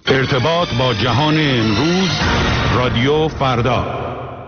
ارتباط با جهان امروز، رادیو فردا.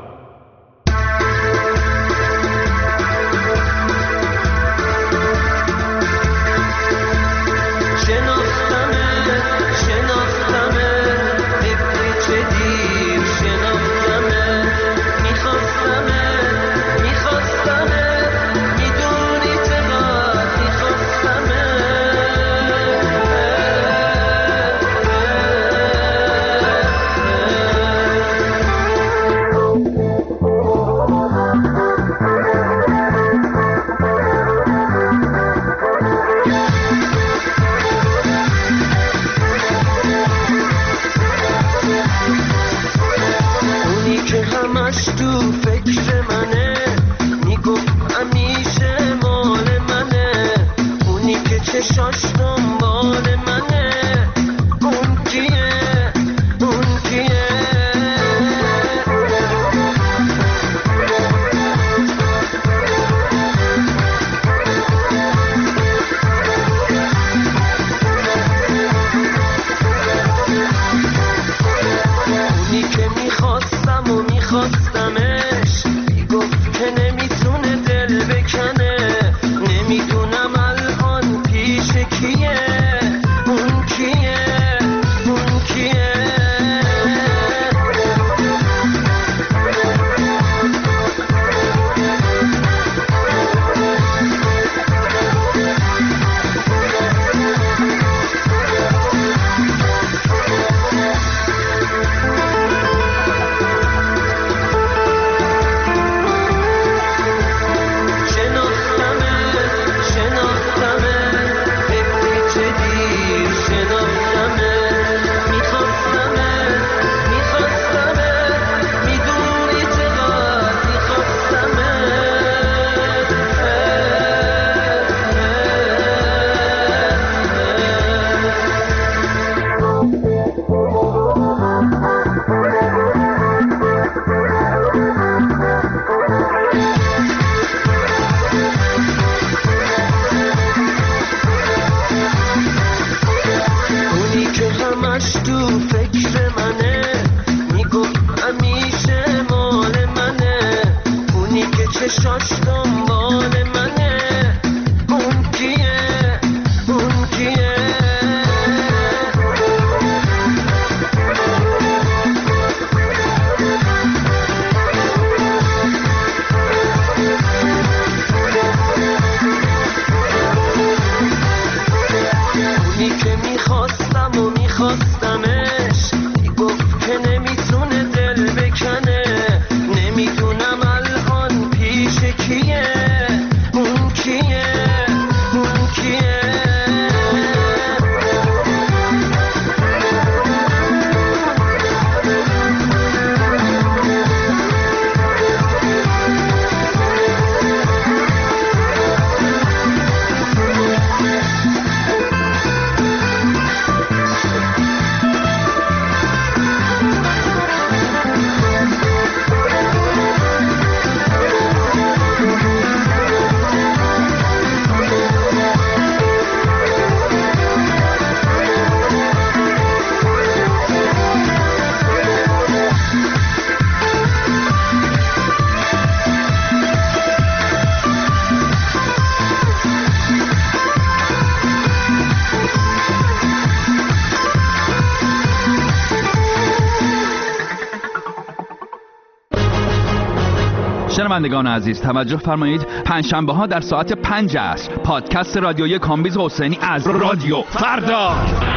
شنوندگان عزیز توجه فرمایید، پنجشنبه ها در ساعت 5 عصر پادکست رادیویی کامبیز حسینی از رادیو فردا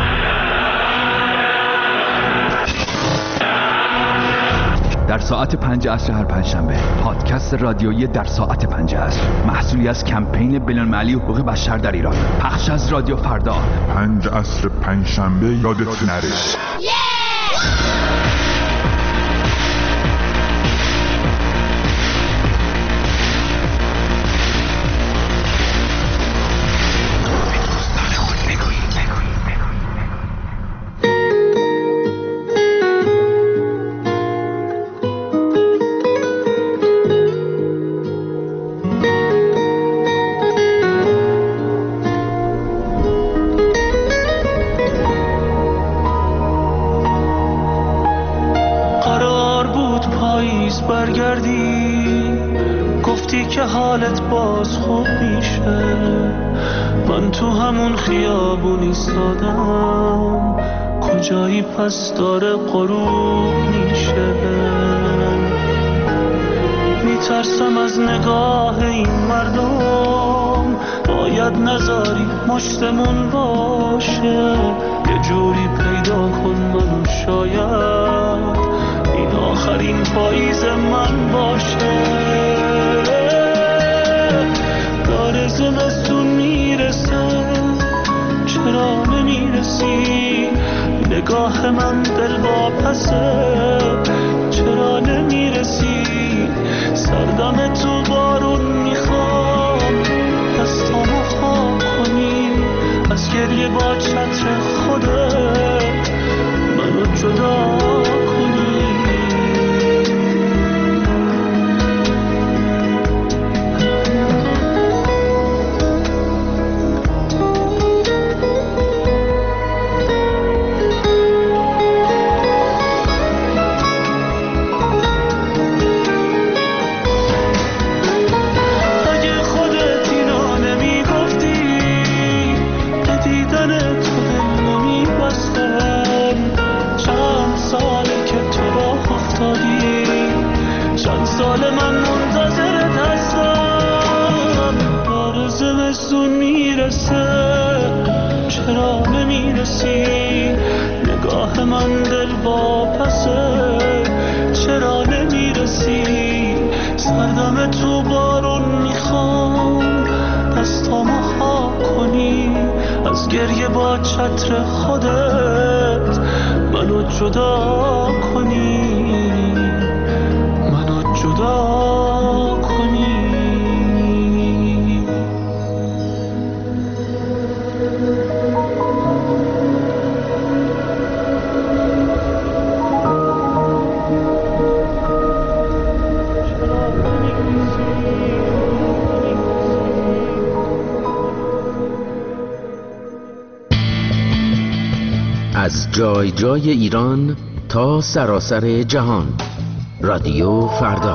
در ساعت 5 عصر هر پنجشنبه. پادکست رادیویی در ساعت 5 عصر محصولی از کمپین بین‌المللی حقوق بشر در ایران، پخش از رادیو فردا. 5 عصر پنجشنبه یادتون نره. که حالت باز خوب میشه. من تو همون خیابون ایستادم، کجایی پس داره غروب میشه. میترسم از نگاه این مردم، باید نذاری مشتمون باشه. یه جوری پیدا کن منو، شاید این آخرین پاییز من باشه. داره زمستون میرسه، چرا نمیرسی؟ نگاه من دل واپسه، چرا نمیرسی؟ سردم تو بارون میخوام، دستامو خاک کنی، از گریه با چتر خودت منو جدا کنی. چرا نمیرسی؟ نگاه من دل واپسه، چرا نمیرسی؟ سردم تو بارون میخوام، دستامو خاک کنی، از گریه با چتر خودت منو جدا کنی، منو جدا کنی. از جای جای ایران تا سراسر جهان، رادیو فردا.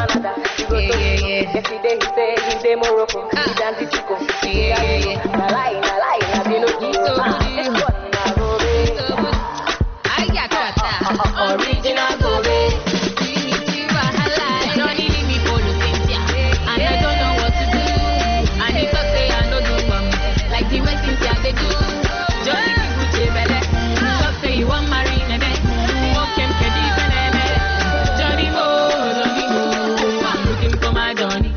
Canada. He go to yesterday he say Morocco. He dance in Chico. Na lie, na Pinocchio. This one na Gobe. Original Gobe. Johnny leave me follow Cynthia, and I don't know what to do. And he talk say I no do like the way Cynthia they do. Johnny Gucci belle, talk say you want marry nene. Walk him kedi nene. Johnny Mo, I'm looking for my Johnny.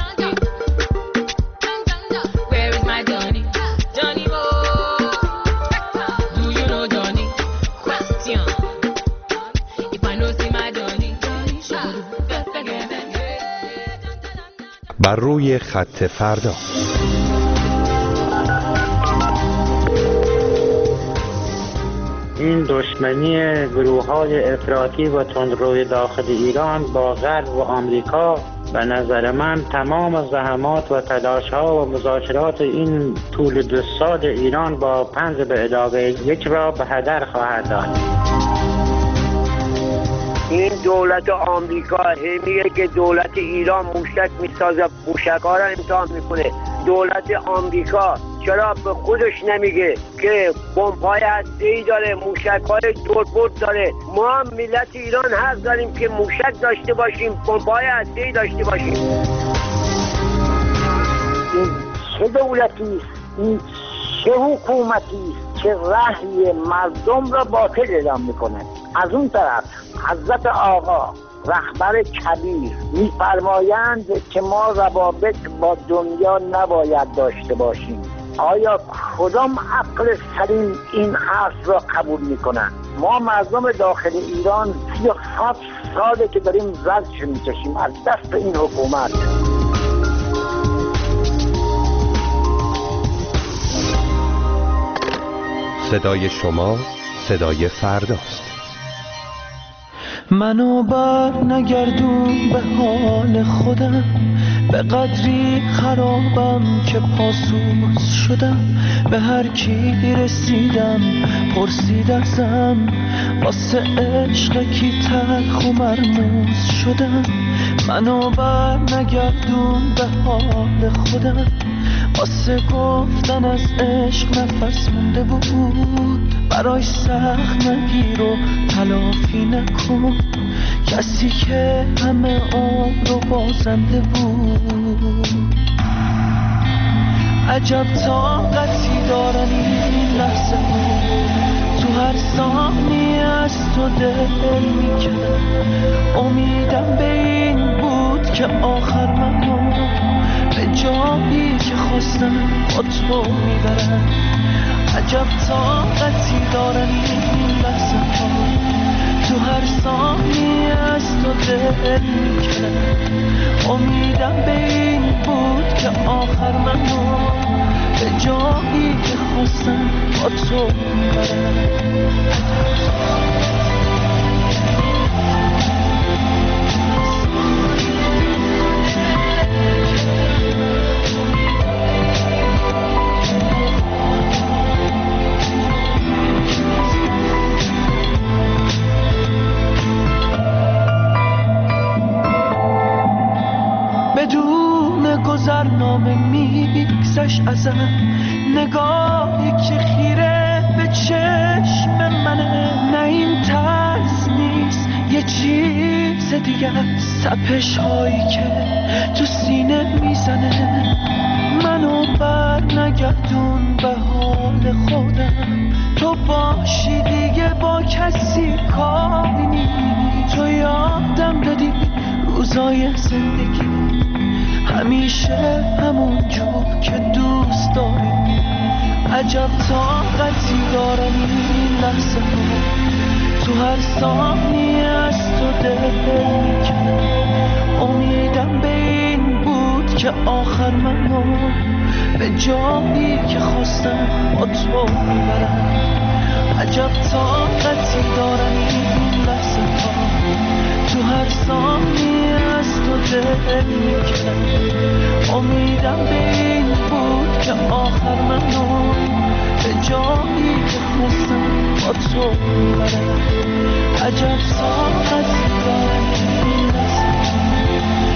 Where is my Johnny? Johnny Mo, do you know Johnny? Question. If I know see my Johnny, بر روی خط فردا. این دشمنی گروه‌های افراطی و تندروی داخل ایران با غرب و آمریکا به نظر من تمام زحمات و تلاش‌ها و مذاکرات این طول 2 سال ایران با 5 به علاوه 1 را به هدر خواهد داد. این دولت آمریکا همیه که دولت ایران موشک میسازه، موشک‌ها را امتحان میکنه. دولت آمریکا چرا به خودش نمیگه که بمب‌های هسته‌ای داره، موشک‌های دوربرد داره؟ ما هم ملت ایران حق داریم که موشک داشته باشیم، بمب‌های هسته‌ای داشته باشیم. این چه دولتی است؟ این چه حکومتی است که رأی مردم را باطل اعلام میکنه؟ از اون طرف حضرت آقا رهبر کبیر میفرمایند که ما روابط با دنیا نباید داشته باشیم. آیا کدام عقل سلیم این حرف را قبول میکنند؟ ما مردم داخل ایران 37 ساله که داریم زجر میکشیم از دست این حکومت. صدای شما صدای فرداست. منو بر نگردون به حال خودم، به قدری خرابم که پاسوس شدم. به هر کی رسیدم پرسید ازم، واسه عشق کی تلخ و مرموز شدم. منو بر نگردون به حال خودم، واسه گفتن از عشق نفس مونده بود. برای سخت نگیر و تلافی نکن، کسی که همه عمر رو بازنده بود. عجب طاقتی دارن این لحظه ها، تو هر ثانیه از تو دل میکنم. امیدم به این بود که آخر منو به جایی که خواستم با تو میبرم. عجب طاقتی دارن این لحظه ها، تو هر ثانیه از تو دل میکنم. امیدم به این بود که آخر منو به جایی که خواستم با تو میبرم. بدون گذرنامه میگذشت ازم، نگاهی که خیره به چشم منه. نه این ترس نیست، یه چیز دیگه، سپش هایی که تو سینه میزنه. منو بر نگردون به حال خودم، تو باشی دیگه با کسی کاری نیست. تو یادم دادی روزای زندگی همیشه همون جور که دوست داری. عجب طاقتی دارن این لحظه ها، تو هر ثانیه از تو دل میکنم. امیدم به این بود که آخر منو به جایی که خواستم با تو میبرم. عجب طاقتی دارن این لحظه ها، تو هر ثانیه از تو دل میکنم. امیدم به این بود که آخر منو به جایی که خواستم با تو میبرم. عجب طاقتی دارن این لحظه ها،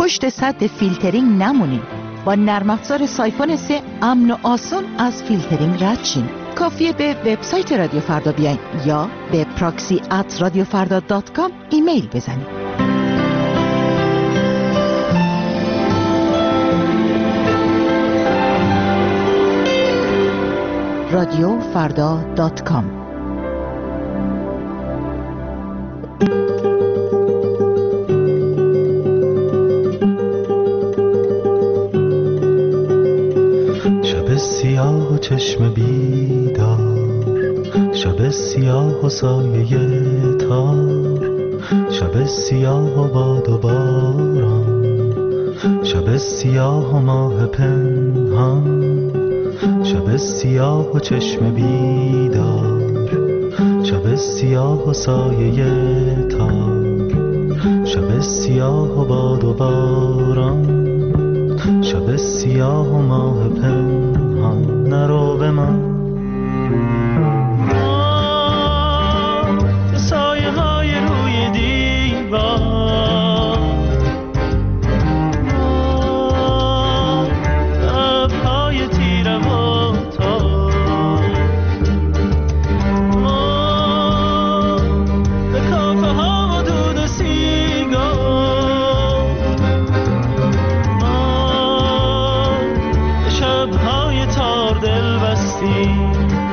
پشت سد فیلترینگ نمونین. با نرم افزار سایفون 3 امن و آسان از فیلترینگ رد شین. کافیه به وبسایت رادیو فردا بیاین یا به proxy@radiofarda.com ایمیل بزنید. radiofarda.com. شب سیاه و چشم بیدار، شب سیاه و سایه تار، شب سیاه و باد و باران، شب سیاه و ماه پنهان، شب سیاه و چشم بیدار، شب سیاه و سایه تار، شب سیاه و باد و باران، شب سیاه و ماه پنهان. نرو به من سایه های روی دیوار، لبهای تیره و تار، به کافه ها و دود و سیگار، به شبهای تار دل بستی.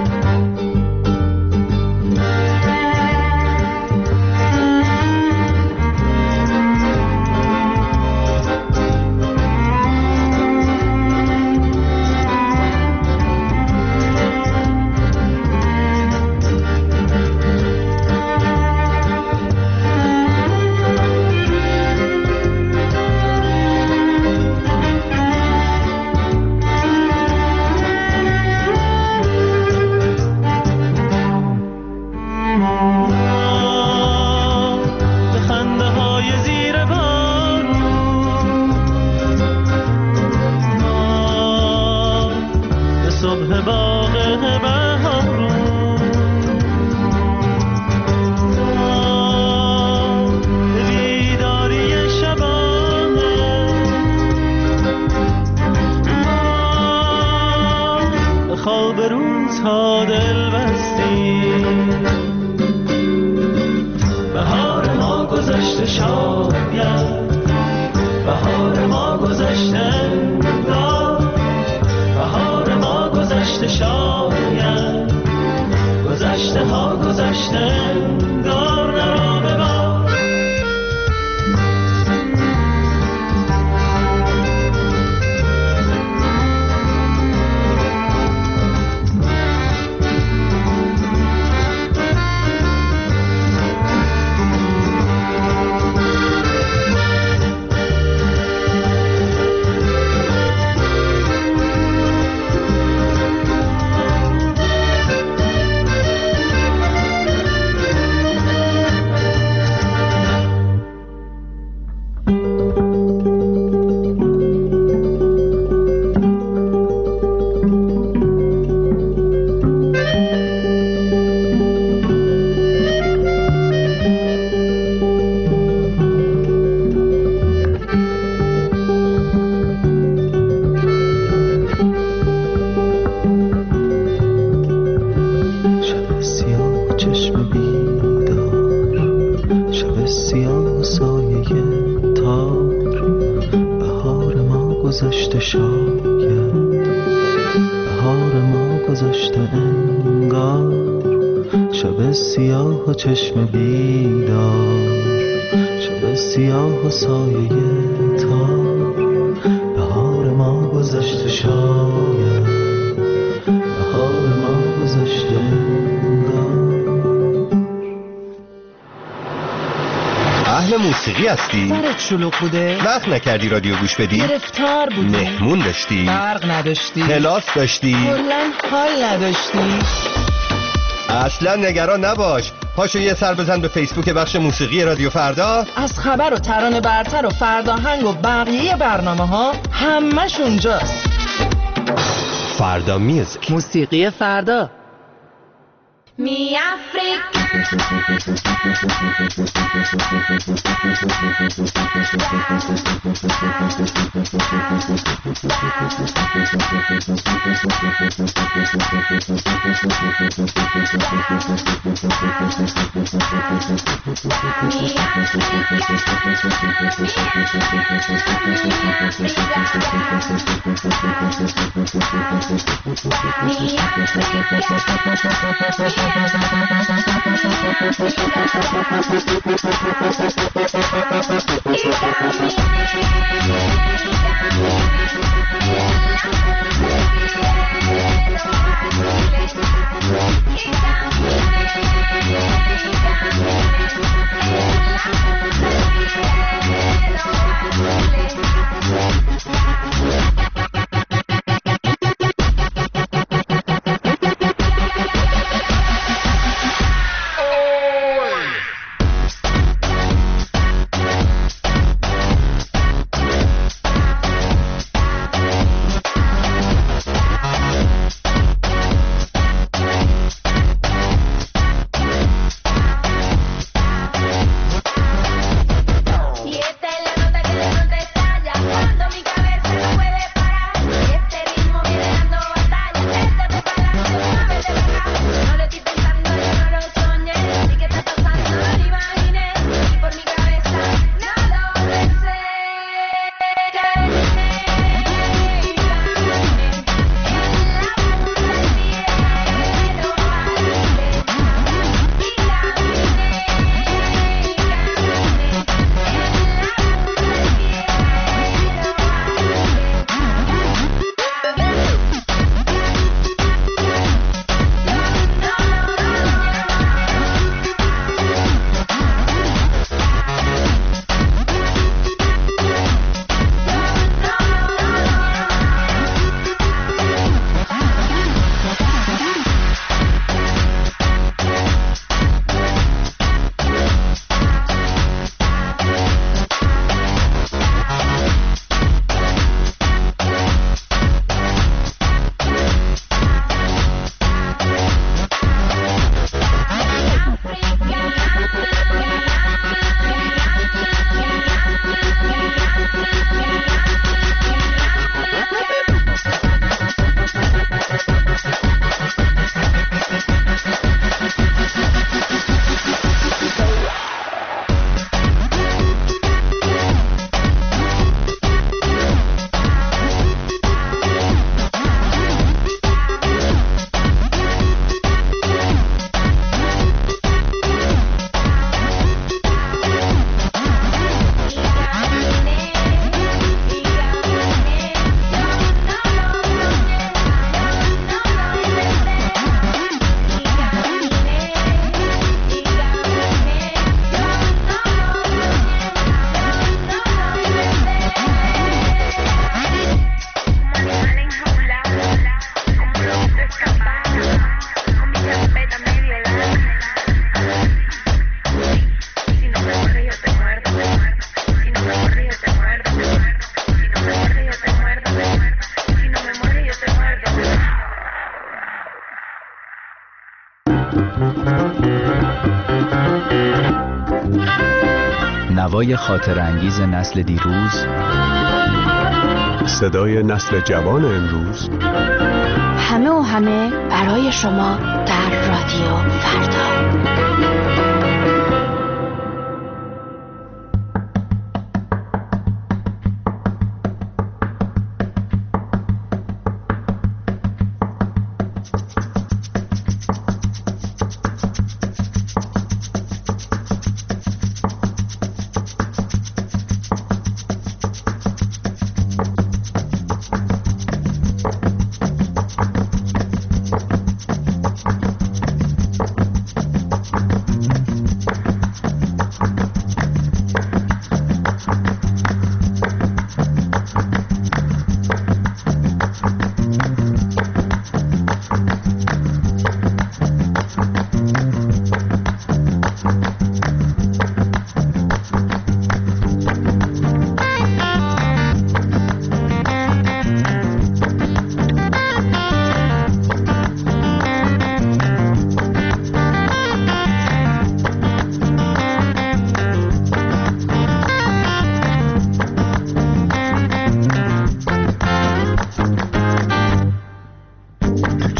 چشم بیدار، شب سیاه و سایه تار، بهار ما گذشته شاید، بهار ما گذشته اهل موسیقی هستی؟ برات شلوغ بوده؟ وقت نکردی رادیو گوش بدی؟ گرفتار بودی؟ مهمون داشتی؟ برق نداشتی؟ کلاس داشتی؟ کلاً حال نداشتی؟ اصلا نگران نباش، پاشو یه سر بزن به فیسبوک بخش موسیقی رادیو فردا. از خبر و ترانه برتر و فرداهنگ و بقیه برنامه ها همش اونجاست. فردا میوزیک، موسیقی فردا. Mia نوای خاطر انگیز نسل دیروز، صدای نسل جوان امروز، همه و همه برای شما در رادیو فردا.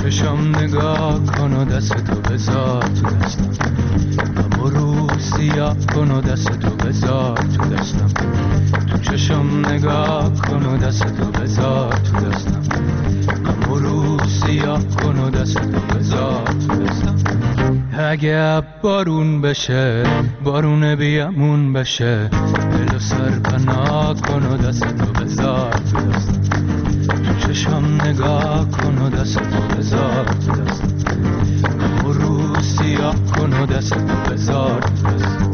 چشم نگاه کن و دست تو بذار تو دستم، اما رو سیاه کن و دست تو بذار تو دستم. تو چشم نگاه کن و دست تو بذار تو دستم، اما رو سیاه کن و دست تو بذار تو دستم. اگه بارون بشه بارون بیامون بشه، دل و سر پناه کن و دست تو بذار تو دستم. تو چشم نگاه کن و دست تو بذار تو دستم، اما رو سیاه کن و دست تو بذار تو دستم.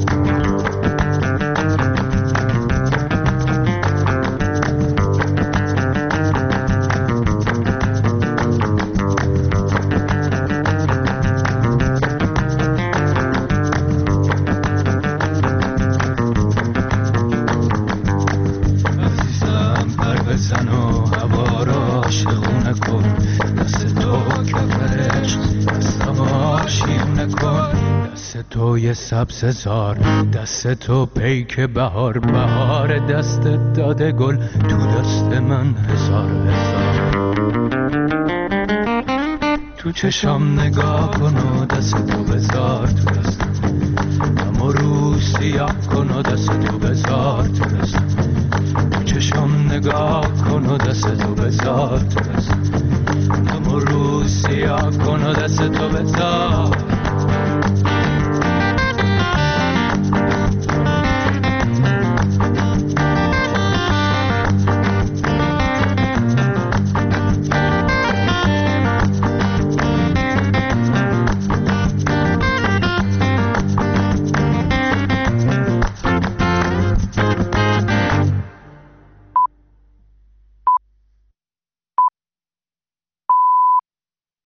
توی سبز زار دست تو پیک بهار، بهار دست داده گل تو دست من هزار هزار. تو چشم نگاه کن و دست تو بذار تو دستم، اما رو سیاه کن و دست تو بذار تو دستم. تو چشم نگاه کن و دست تو بذار تو دستم، اما رو سیاه کن و دست تو بذار.